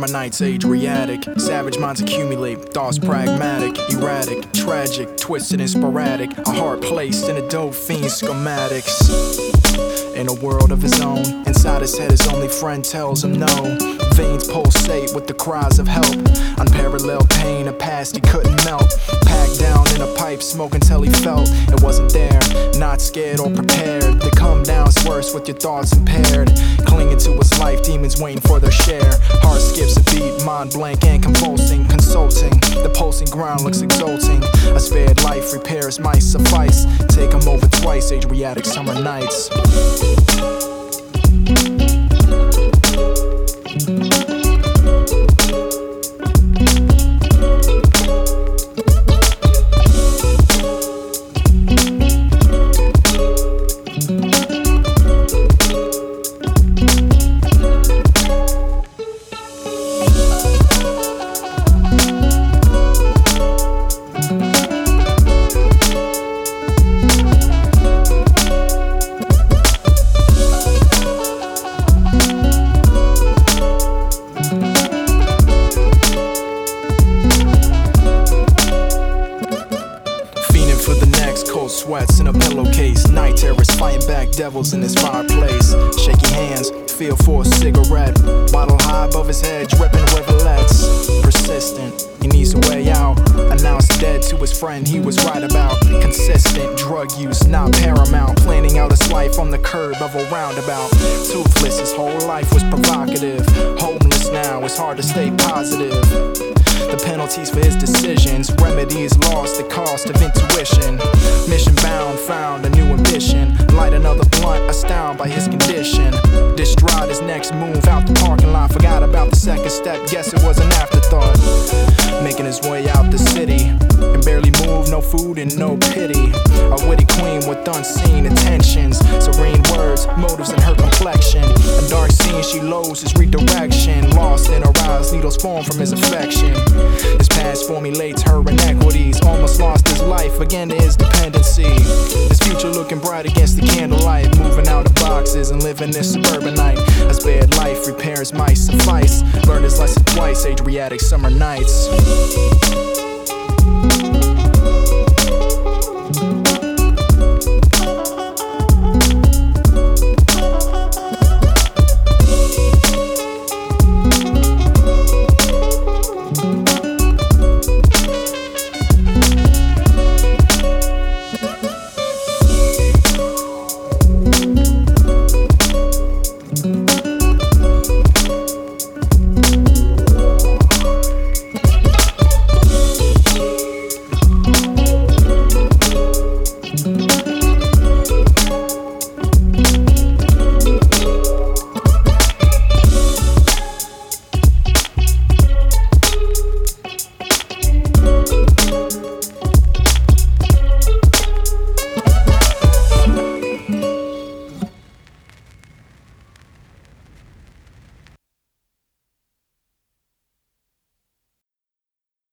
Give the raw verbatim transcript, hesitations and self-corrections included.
summer nights, Adriatic. Savage minds accumulate, thoughts pragmatic, erratic, tragic, twisted and sporadic. A heart placed in a dope fiend's schematics. In a world of his own, inside his head his only friend tells him no. Veins pulsate with the cries of help. Unparalleled pain, a past he couldn't melt. Packed down in a pipe, smoke until he felt it wasn't there. Not scared or prepared. The come down's worse with your thoughts impaired. Clinging to his life, demons waiting for their share. Heart skips a beat, mind blank and convulsing. Consulting, the pulsing ground looks exulting. A spared life, repairs might suffice. Take him over twice, Adriatic summer nights. Cold sweats in a pillowcase. Night terrors fighting back devils in his fireplace. Shaky hands, feel for a cigarette. Bottle high above his head, dripping rivulets. Persistent, he needs a way out. Announced dead to his friend he was right about. Consistent drug use, not paramount. Planning out his life on the curb of a roundabout. Toothless, his whole life was provocative. Homeless now, it's hard to stay positive. The penalties for his decisions, remedies lost, the cost of intuition. Mission bound, found a new ambition. Light another blunt, astounded by his condition. Distraught, his next move out the parking lot. Forgot about the second step, guess it was an afterthought. Making his way out the city, and barely move, no food and no pity. A witty queen with unseen intentions. Serene words, motives in her complexion. A dark scene, she loathes his redirection. Lost in her eyes, needles form from his affection. His past formulates her inequities. Almost lost his life again to his dependency. His future looking bright against the candlelight. Moving out of boxes and living this suburbanite. A spared life, repairs might suffice. Learned his lesson twice, Adriatic summer nights.